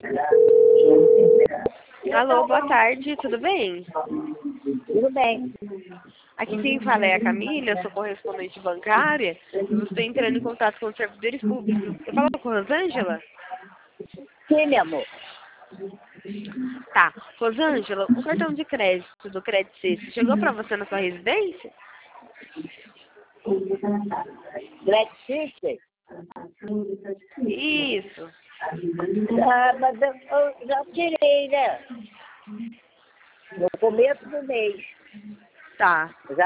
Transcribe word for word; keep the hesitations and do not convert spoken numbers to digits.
Alô, boa tarde, tudo bem? Tudo bem. Aqui quem fala é a Camila, eu sou correspondente bancária. Eu estou entrando em contato com os servidores públicos. Eu falo com a Rosângela? Sim, meu amor. Tá. Rosângela, o cartão de crédito do Credit Suisse chegou para você na sua residência? Black Sister? Isso. Ah, mas eu, eu já tirei, né? No começo do mês. Tá. Já